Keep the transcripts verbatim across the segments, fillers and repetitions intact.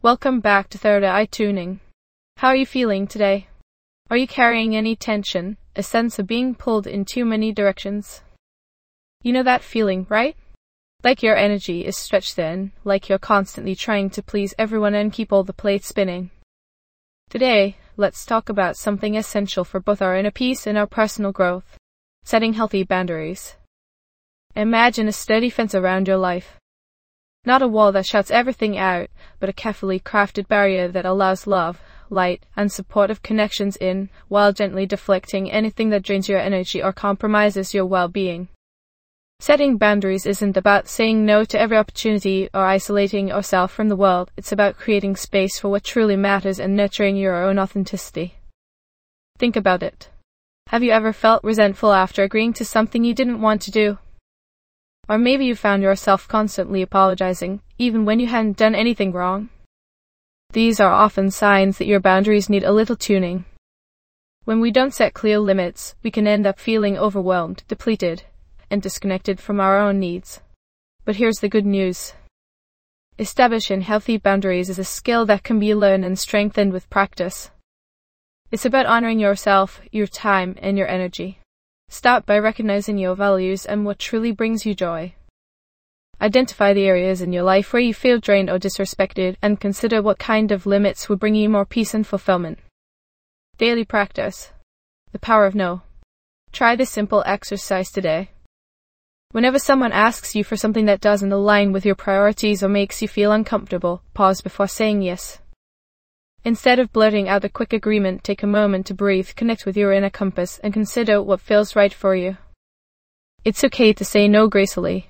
Welcome back to Third Eye Tuning. How are you feeling today? Are you carrying any tension, a sense of being pulled in too many directions? You know that feeling, right? Like your energy is stretched thin, like you're constantly trying to please everyone and keep all the plates spinning. Today, let's talk about something essential for both our inner peace and our personal growth: setting healthy boundaries. Imagine a sturdy fence around your life. Not a wall that shuts everything out, but a carefully crafted barrier that allows love, light, and supportive connections in, while gently deflecting anything that drains your energy or compromises your well-being. Setting boundaries isn't about saying no to every opportunity or isolating yourself from the world. It's about creating space for what truly matters and nurturing your own authenticity. Think about it. Have you ever felt resentful after agreeing to something you didn't want to do? Or maybe you found yourself constantly apologizing, even when you hadn't done anything wrong. These are often signs that your boundaries need a little tuning. When we don't set clear limits, we can end up feeling overwhelmed, depleted, and disconnected from our own needs. But here's the good news. Establishing healthy boundaries is a skill that can be learned and strengthened with practice. It's about honoring yourself, your time, and your energy. Start by recognizing your values and what truly brings you joy. Identify the areas in your life where you feel drained or disrespected, and consider what kind of limits will bring you more peace and fulfillment. Daily practice. The power of no. Try this simple exercise today. Whenever someone asks you for something that doesn't align with your priorities or makes you feel uncomfortable, pause before saying yes. Instead of blurting out a quick agreement, take a moment to breathe, connect with your inner compass, and consider what feels right for you. It's okay to say no gracefully.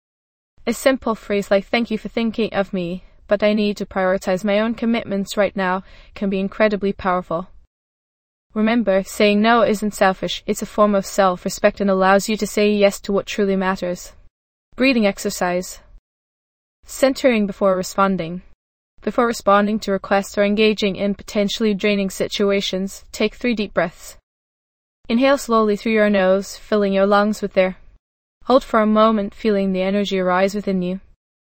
A simple phrase like "thank you for thinking of me, but I need to prioritize my own commitments right now" can be incredibly powerful. Remember, saying no isn't selfish, it's a form of self-respect and allows you to say yes to what truly matters. Breathing exercise. Centering before responding. Before responding to requests or engaging in potentially draining situations, take three deep breaths. Inhale slowly through your nose, filling your lungs with air. Hold for a moment, feeling the energy rise within you.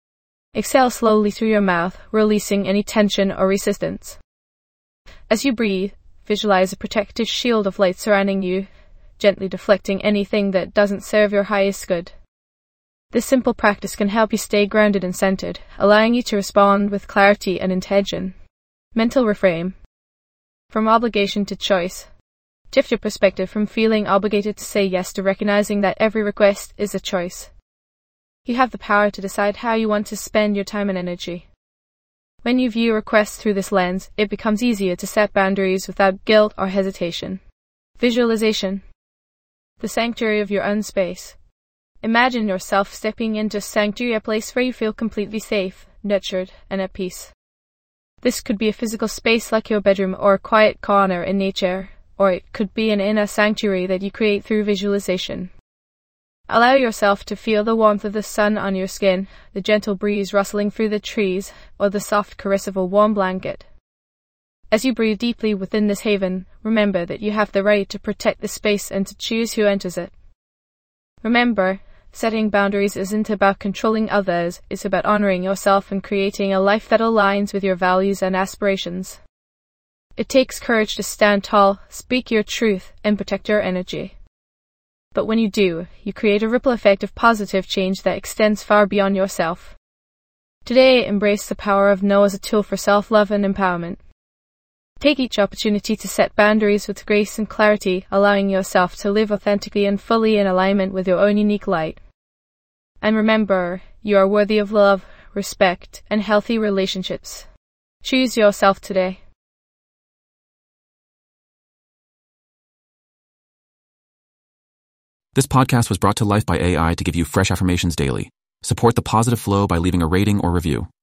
Exhale slowly through your mouth, releasing any tension or resistance. As you breathe, visualize a protective shield of light surrounding you, gently deflecting anything that doesn't serve your highest good. This simple practice can help you stay grounded and centered, allowing you to respond with clarity and intention. Mental reframe. From obligation to choice. Shift your perspective from feeling obligated to say yes to recognizing that every request is a choice. You have the power to decide how you want to spend your time and energy. When you view requests through this lens, it becomes easier to set boundaries without guilt or hesitation. Visualization. The sanctuary of your own space. Imagine yourself stepping into a sanctuary, a place where you feel completely safe, nurtured, and at peace. This could be a physical space like your bedroom or a quiet corner in nature, or it could be an inner sanctuary that you create through visualization. Allow yourself to feel the warmth of the sun on your skin, the gentle breeze rustling through the trees, or the soft caress of a warm blanket. As you breathe deeply within this haven, remember that you have the right to protect the space and to choose who enters it. Remember, setting boundaries isn't about controlling others, it's about honoring yourself and creating a life that aligns with your values and aspirations. It takes courage to stand tall, speak your truth, and protect your energy. But when you do, you create a ripple effect of positive change that extends far beyond yourself. Today, embrace the power of no as a tool for self-love and empowerment. Take each opportunity to set boundaries with grace and clarity, allowing yourself to live authentically and fully in alignment with your own unique light. And remember, you are worthy of love, respect, and healthy relationships. Choose yourself today. This podcast was brought to life by A I to give you fresh affirmations daily. Support the positive flow by leaving a rating or review.